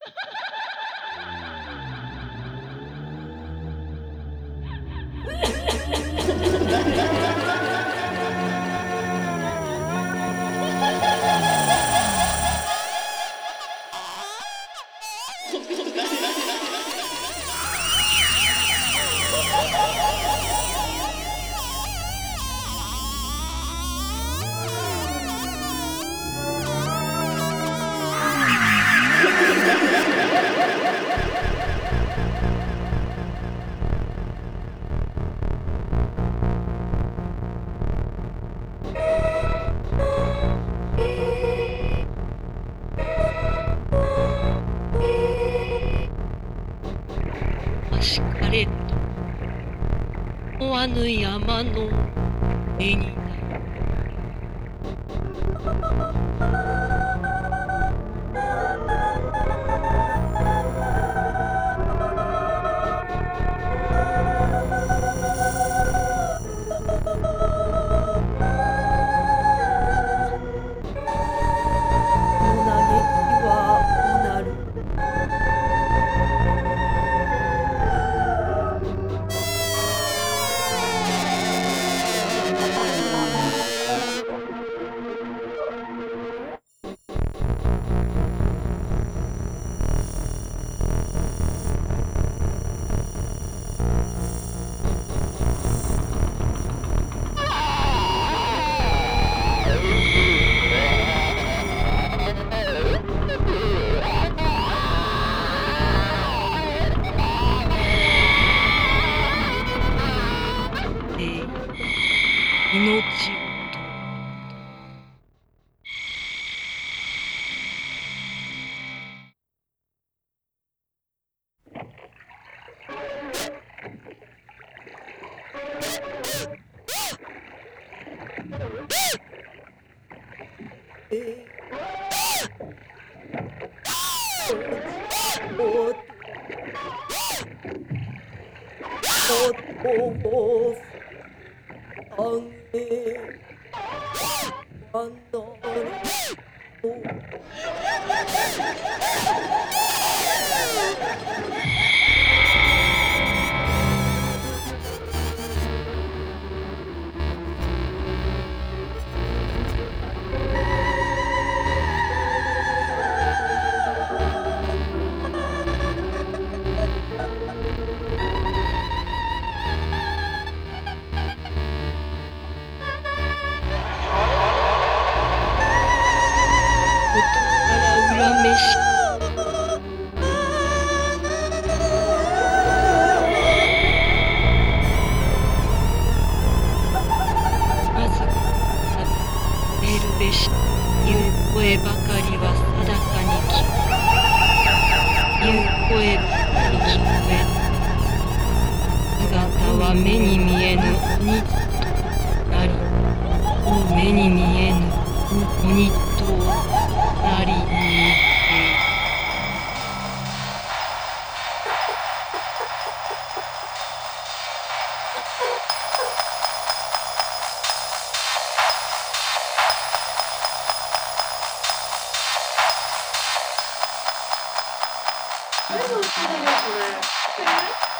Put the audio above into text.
マシカレット思わぬ山の上にこの嘆きはうなる。 命を恨めしまず得るべし言う声ばかりは定かに聞く言う声ばかり聞こえ姿は目に見えぬ鬼となり目に見えぬ鬼となりに何の歌だよこれ。